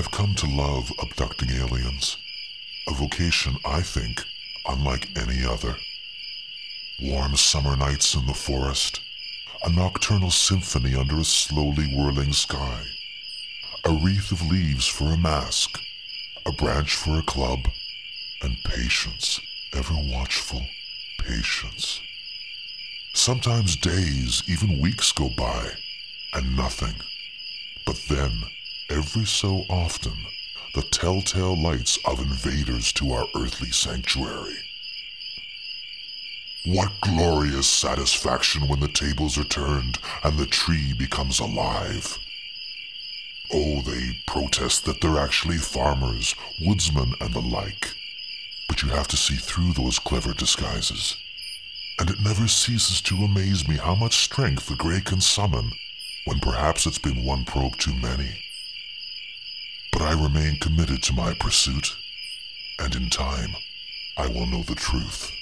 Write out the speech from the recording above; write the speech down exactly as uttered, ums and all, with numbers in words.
I've come to love abducting aliens, a vocation I think unlike any other. Warm summer nights in the forest, a nocturnal symphony under a slowly whirling sky, a wreath of leaves for a mask, a branch for a club, and patience, ever watchful patience. Sometimes days, even weeks go by, and nothing. But then, every so often, the telltale lights of invaders to our earthly sanctuary. What glorious satisfaction when the tables are turned and the tree becomes alive. Oh, they protest that they're actually farmers, woodsmen, and the like. But you have to see through those clever disguises. And it never ceases to amaze me how much strength the Grey can summon when perhaps it's been one probe too many. But I remain committed to my pursuit, and in time, I will know the truth.